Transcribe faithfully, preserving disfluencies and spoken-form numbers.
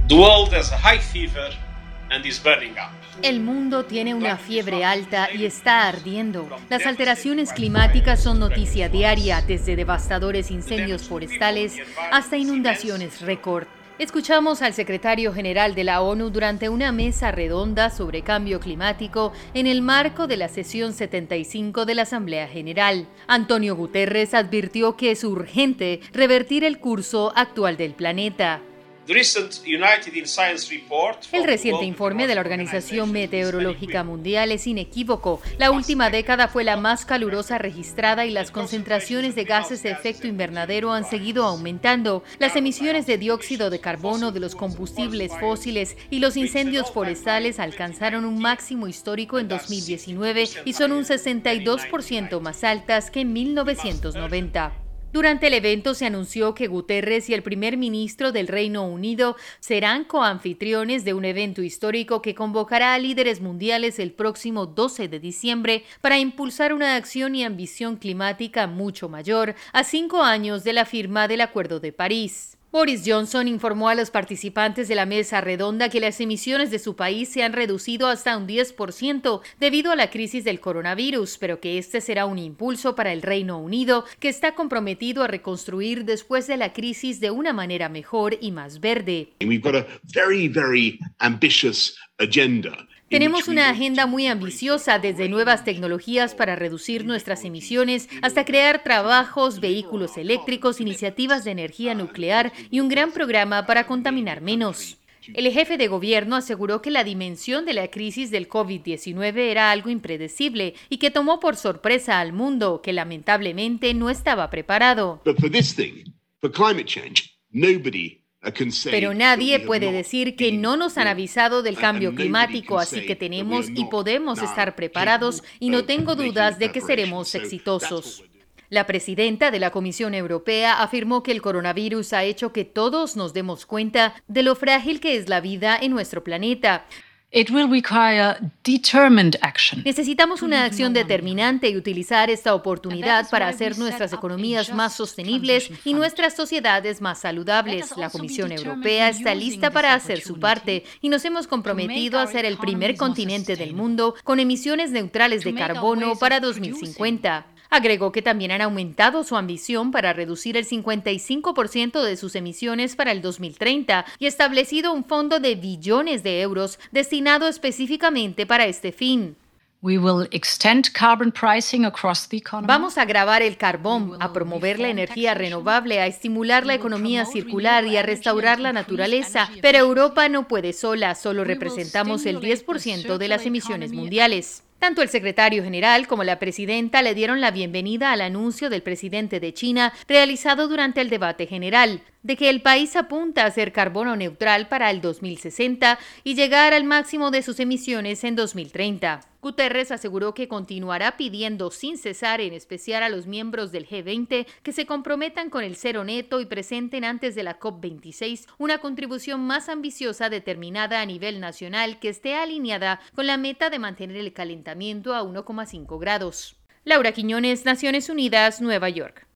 The world has a high fever and is burning up. El mundo tiene una fiebre alta y está ardiendo. Las alteraciones climáticas son noticia diaria, desde devastadores incendios forestales hasta inundaciones récord. Escuchamos al secretario general de la ONU durante una mesa redonda sobre cambio climático en el marco de la sesión setenta y cinco de la Asamblea General. Antonio Guterres advirtió que es urgente revertir el curso actual del planeta. El reciente informe de la Organización Meteorológica Mundial es inequívoco. La última década fue la más calurosa registrada y las concentraciones de gases de efecto invernadero han seguido aumentando. Las emisiones de dióxido de carbono de los combustibles fósiles y los incendios forestales alcanzaron un máximo histórico en dos mil diecinueve y son un sesenta y dos por ciento más altas que en mil novecientos noventa. Durante el evento se anunció que Guterres y el primer ministro del Reino Unido serán coanfitriones de un evento histórico que convocará a líderes mundiales el próximo doce de diciembre para impulsar una acción y ambición climática mucho mayor a cinco años de la firma del Acuerdo de París. Boris Johnson informó a los participantes de la mesa redonda que las emisiones de su país se han reducido hasta un diez por ciento debido a la crisis del coronavirus, pero que este será un impulso para el Reino Unido, que está comprometido a reconstruir después de la crisis de una manera mejor y más verde. We've got a very, very ambitious agenda. Tenemos una agenda muy ambiciosa, desde nuevas tecnologías para reducir nuestras emisiones hasta crear trabajos, vehículos eléctricos, iniciativas de energía nuclear y un gran programa para contaminar menos. El jefe de gobierno aseguró que la dimensión de la crisis del COVID diecinueve era algo impredecible y que tomó por sorpresa al mundo, que lamentablemente no estaba preparado. But for this thing, for climate change, nobody Pero nadie puede decir que no nos han avisado del cambio climático, así que tenemos y podemos estar preparados y no tengo dudas de que seremos exitosos. La presidenta de la Comisión Europea afirmó que el coronavirus ha hecho que todos nos demos cuenta de lo frágil que es la vida en nuestro planeta. It will require determined action. Necesitamos una acción determinante y utilizar esta oportunidad para hacer nuestras economías más sostenibles y nuestras sociedades más saludables. La Comisión Europea está lista para hacer su parte y nos hemos comprometido a ser el primer continente del mundo con emisiones neutrales de carbono para dos mil cincuenta. Agregó que también han aumentado su ambición para reducir el cincuenta y cinco por ciento de sus emisiones para el dos mil treinta y establecido un fondo de billones de euros destinado específicamente para este fin. We will extend carbon pricing across the economy. Vamos a gravar el carbón, a promover la energía renovable, a estimular la economía circular y a restaurar la naturaleza, pero Europa no puede sola, solo representamos el diez por ciento de las emisiones mundiales. Tanto el secretario general como la presidenta le dieron la bienvenida al anuncio del presidente de China realizado durante el debate general, de que el país apunta a ser carbono neutral para el dos mil sesenta y llegar al máximo de sus emisiones en dos mil treinta. Guterres aseguró que continuará pidiendo sin cesar, en especial a los miembros del G veinte, que se comprometan con el cero neto y presenten antes de la COP veintiséis una contribución más ambiciosa determinada a nivel nacional que esté alineada con la meta de mantener el calentamiento a uno coma cinco grados. Laura Quiñones, Naciones Unidas, Nueva York.